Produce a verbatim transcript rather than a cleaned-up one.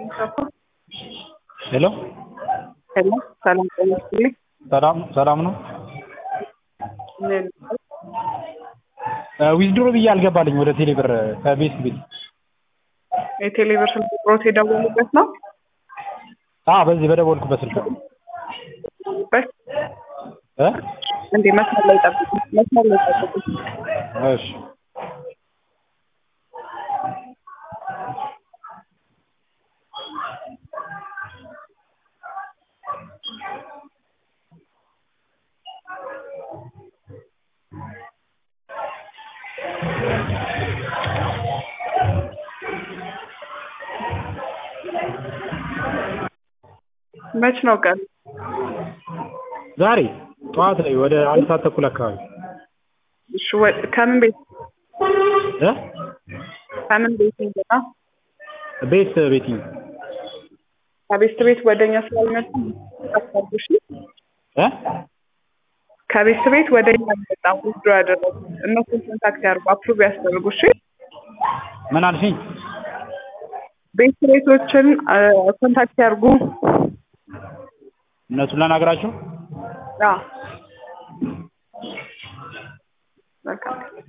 ሄሎ ሄሎ ሰላም ጤና ይስጥልኝ። ሰላም ሰላም ነው። ምን ዊዝድሮ ብዬ አልገባልኝ ወደ ቴሌብር ከቤት ቤት የቴሌብር ስልክ ቁጥሮት የደወሉበት ነው? አዎ በዚህ በደወልኩበት ስልክ ነው። በስ እ እንዴ መስመር ላይ ጠብቁ፣ መስመር ላይ ጠብቁ። እሺ መች ነው ቀን? ዛሬ ጠዋት ላይ ወደ አንድ ሰዓት ተኩል አካባቢ። እሺ ወይ ከምን ቤት እ ከምን ቤት ነው? ቤት ቤት ነው። ከቤት ቤት ወደኛ ስላልመጡ አስፈርጉሽ እ ከቤት ቤት ወደኛ መጣው ውስጥ ያደረጉ እነሱን ኮንታክት ያርጉ፣ አፕሩቭ ያስደርጉ። እሺ ምን አልሽኝ? ቤት ቤቶችን ኮንታክት ያርጉ። እነሱን ላናግራቸው? አዎ በቃ